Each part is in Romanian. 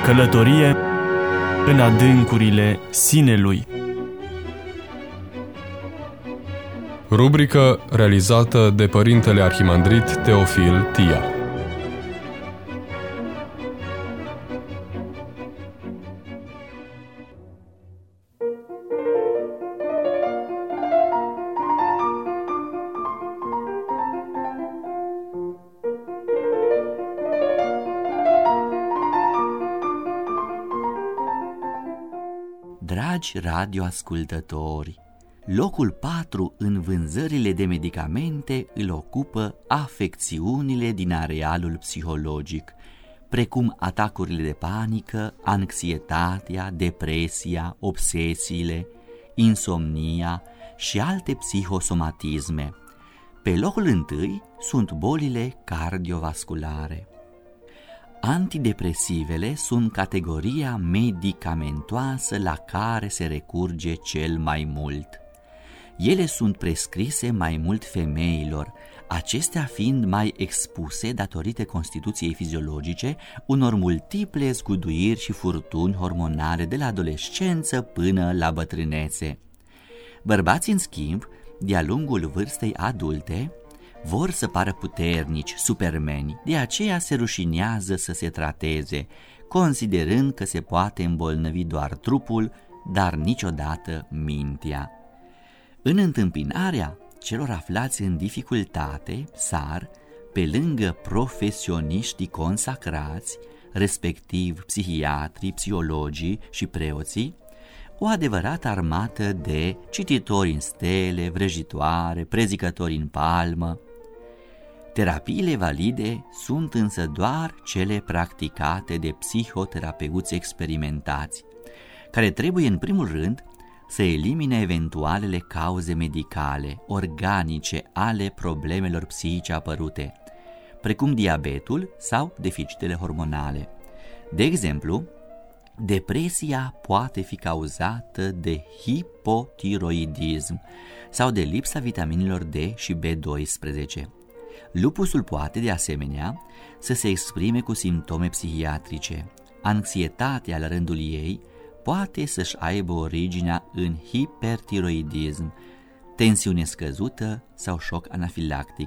Călătorie în adâncurile sinelui. Rubrică realizată de Părintele Arhimandrit Teofil Tia. Dragi radioascultători, locul 4 în vânzările de medicamente îl ocupă afecțiunile din arealul psihologic, precum atacurile de panică, anxietatea, depresia, obsesiile, insomnia și alte psihosomatisme. Pe locul 1 sunt bolile cardiovasculare. Antidepresivele sunt categoria medicamentoasă la care se recurge cel mai mult. Ele sunt prescrise mai mult femeilor, acestea fiind mai expuse datorită constituției fiziologice unor multiple zguduiri și furtuni hormonale de la adolescență până la bătrânețe. Bărbații, în schimb, de-a lungul vârstei adulte, vor să pară puternici, supermeni, de aceea se rușinează să se trateze, considerând că se poate îmbolnăvi doar trupul, dar niciodată mintea. În întâmpinarea celor aflați în dificultate sar, pe lângă profesioniștii consacrați, respectiv psihiatrii, psihologii și preoții, o adevărată armată de cititori în stele, vrăjitoare, prezicători în palmă. Terapiile valide sunt însă doar cele practicate de psihoterapeuți experimentați, care trebuie în primul rând să elimine eventualele cauze medicale, organice ale problemelor psihice apărute, precum diabetul sau deficitele hormonale. De exemplu, depresia poate fi cauzată de hipotiroidism sau de lipsa vitaminilor D și B12. Lupusul poate, de asemenea, să se exprime cu simptome psihiatrice. Anxietatea, la rândul ei, poate să-și aibă originea în hipertiroidism, tensiune scăzută sau șoc anafilactic.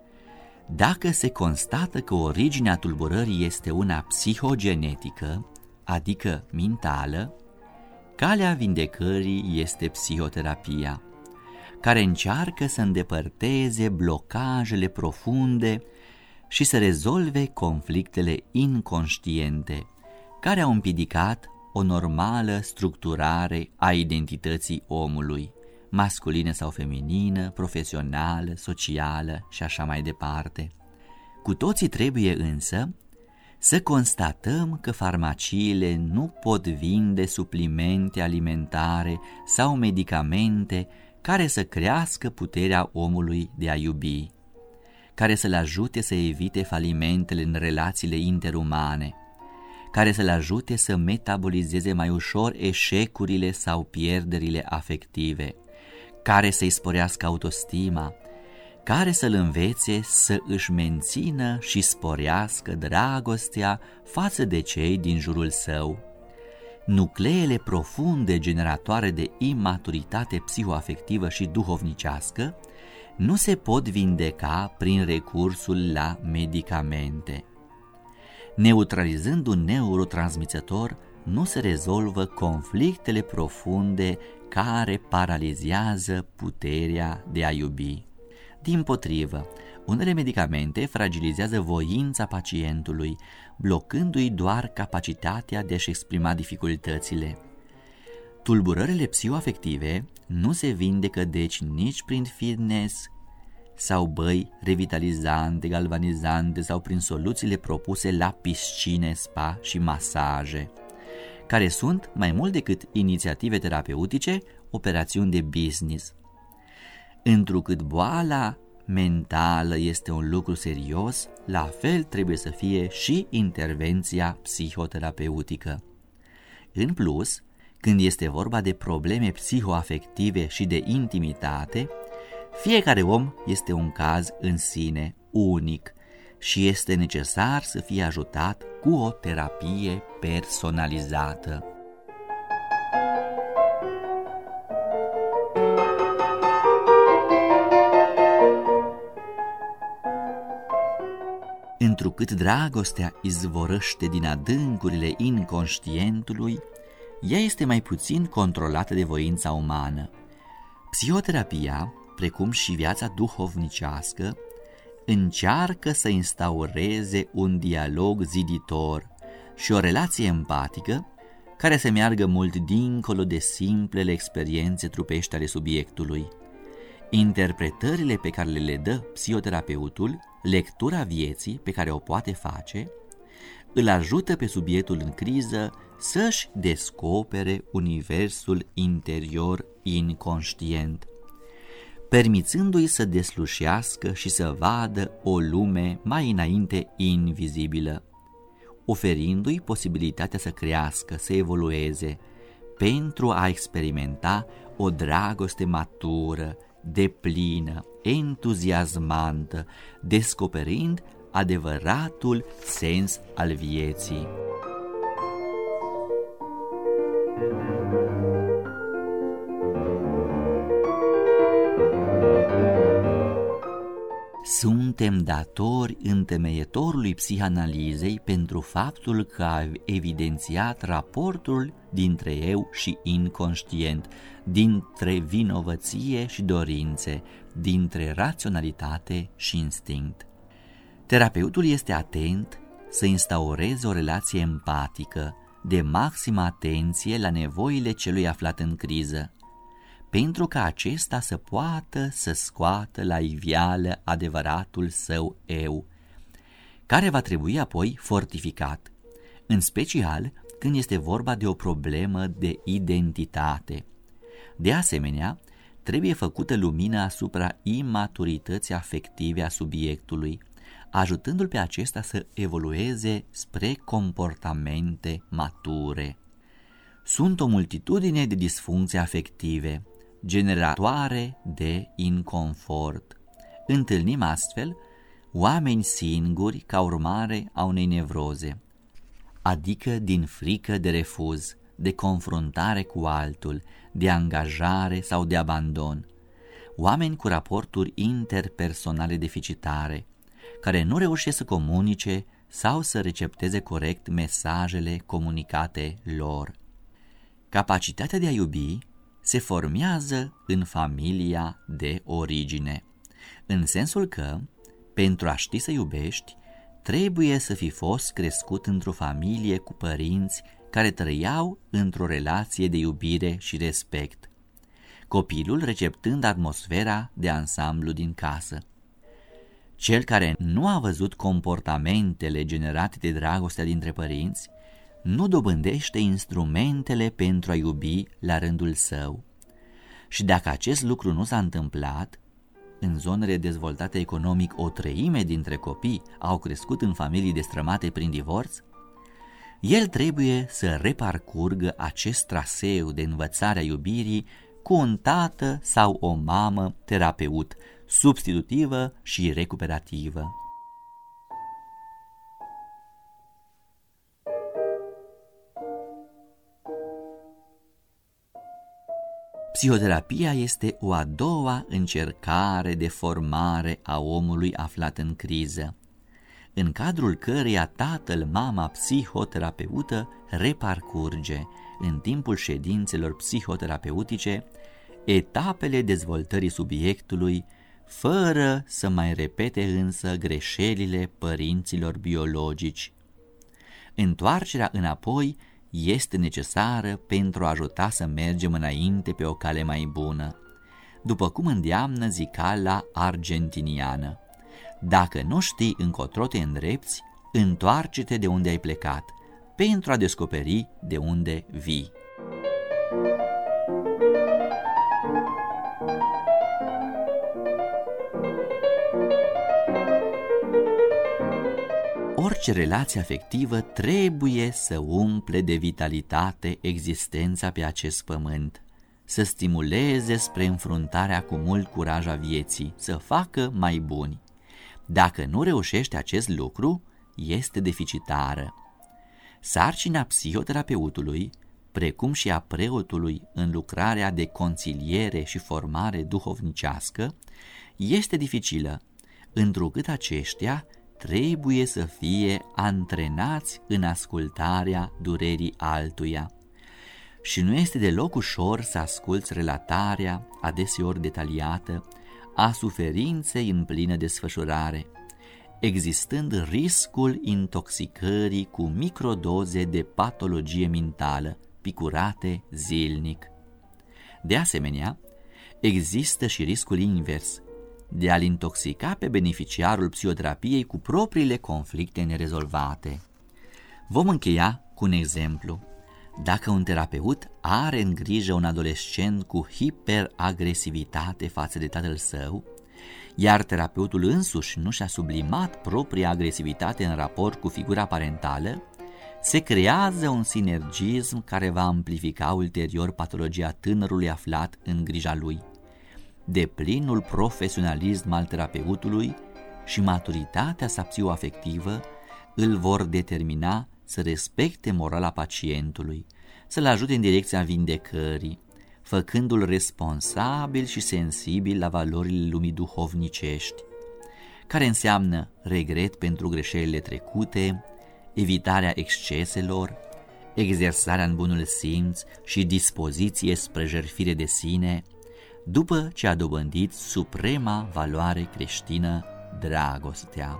Dacă se constată că originea tulburării este una psihogenetică, adică mentală, calea vindecării este psihoterapia, care încearcă să îndepărteze blocajele profunde și să rezolve conflictele inconștiente, care au împiedicat o normală structurare a identității omului, masculină sau feminină, profesională, socială și așa mai departe. Cu toții trebuie însă să constatăm că farmaciile nu pot vinde suplimente alimentare sau medicamente care să crească puterea omului de a iubi, care să-l ajute să evite falimentele în relațiile interumane, care să-l ajute să metabolizeze mai ușor eșecurile sau pierderile afective, care să-i sporească autostima, care să-l învețe să își mențină și sporească dragostea față de cei din jurul său. Nucleele profunde generatoare de imaturitate psihoafectivă și duhovnicească nu se pot vindeca prin recursul la medicamente. Neutralizând un neurotransmițător, nu se rezolvă conflictele profunde care paralizează puterea de a iubi. Dimpotrivă, unele medicamente fragilizează voința pacientului, blocându-i doar capacitatea de a-și exprima dificultățile. Tulburările psihoafective nu se vindecă deci nici prin fitness sau băi revitalizante, galvanizante sau prin soluțiile propuse la piscine, spa și masaje, care sunt, mai mult decât inițiative terapeutice, operațiuni de business. Întrucât boala mentală este un lucru serios, la fel trebuie să fie și intervenția psihoterapeutică. În plus, când este vorba de probleme psihoafective și de intimitate, fiecare om este un caz în sine, unic, și este necesar să fie ajutat cu o terapie personalizată. Întrucât dragostea izvorăște din adâncurile inconștientului, ea este mai puțin controlată de voința umană. Psihoterapia, precum și viața duhovnicească, încearcă să instaureze un dialog ziditor și o relație empatică care să meargă mult dincolo de simplele experiențe trupești ale subiectului. Interpretările pe care le dă psihoterapeutul, lectura vieții pe care o poate face, îl ajută pe subiectul în criză să-și descopere universul interior inconștient, permițându-i să deslușească și să vadă o lume mai înainte invizibilă, oferindu-i posibilitatea să crească, să evolueze, pentru a experimenta o dragoste matură, deplină, entuziasmantă, descoperind adevăratul sens al vieții. Suntem datori întemeietorului psihanalizei pentru faptul că a evidențiat raportul dintre eu și inconștient, dintre vinovăție și dorințe, dintre raționalitate și instinct. Terapeutul este atent să instaureze o relație empatică, de maximă atenție la nevoile celui aflat în criză, pentru ca acesta să poată să scoată la iveală adevăratul său eu, care va trebui apoi fortificat, în special când este vorba de o problemă de identitate. De asemenea, trebuie făcută lumină asupra imaturității afective a subiectului, ajutându-l pe acesta să evolueze spre comportamente mature. Sunt o multitudine de disfuncții afective, generatoare de inconfort. Întâlnim astfel oameni singuri ca urmare a unei nevroze, adică din frică de refuz, de confruntare cu altul, de angajare sau de abandon, oameni cu raporturi interpersonale deficitare, care nu reușesc să comunice sau să recepteze corect mesajele comunicate lor. Capacitatea de a iubi se formează în familia de origine, în sensul că, pentru a ști să iubești, trebuie să fi fost crescut într-o familie cu părinți care trăiau într-o relație de iubire și respect, copilul receptând atmosfera de ansamblu din casă. Cel care nu a văzut comportamentele generate de dragostea dintre părinți nu dobândește instrumentele pentru a iubi la rândul său. Și dacă acest lucru nu s-a întâmplat, în zonele dezvoltate economic o treime dintre copii au crescut în familii destrămate prin divorț, el trebuie să reparcurgă acest traseu de învățare a iubirii cu un tată sau o mamă terapeut, substitutivă și recuperativă. Psihoterapia este o a doua încercare de formare a omului aflat în criză, în cadrul căreia tatăl, mama psihoterapeută reparcurge, în timpul ședințelor psihoterapeutice, etapele dezvoltării subiectului, fără să mai repete însă greșelile părinților biologici. Întoarcerea înapoi este necesară pentru a ajuta să mergem înainte pe o cale mai bună, după cum îndeamnă zicala argentiniană: dacă nu știi încotro te îndrepți, întoarce-te de unde ai plecat, pentru a descoperi de unde vii. Orice relație afectivă trebuie să umple de vitalitate existența pe acest pământ, să stimuleze spre înfruntarea cu mult curaj a vieții, să facă mai buni. Dacă nu reușește acest lucru, este deficitară. Sarcina psihoterapeutului, precum și a preotului în lucrarea de consiliere și formare duhovnicească, este dificilă, întrucât aceștia trebuie să fie antrenați în ascultarea durerii altuia. Și nu este deloc ușor să asculți relatarea, adeseori detaliată, a suferinței în plină desfășurare, existând riscul intoxicării cu microdoze de patologie mentală, picurate zilnic. De asemenea, există și riscul invers, de a-l intoxica pe beneficiarul psihoterapiei cu propriile conflicte nerezolvate. Vom încheia cu un exemplu. Dacă un terapeut are în grijă un adolescent cu hiperagresivitate față de tatăl său, iar terapeutul însuși nu și-a sublimat propria agresivitate în raport cu figura parentală, se creează un sinergism care va amplifica ulterior patologia tânărului aflat în grija lui. Deplinul profesionalism al terapeutului și maturitatea sa psihoafectivă îl vor determina să respecte morala pacientului, să-l ajute în direcția vindecării, făcându-l responsabil și sensibil la valorile lumii duhovnicești, care înseamnă regret pentru greșelile trecute, evitarea exceselor, exersarea în bunul simț și dispoziție spre jertfire de sine, după ce a dobândit suprema valoare creștină, dragostea.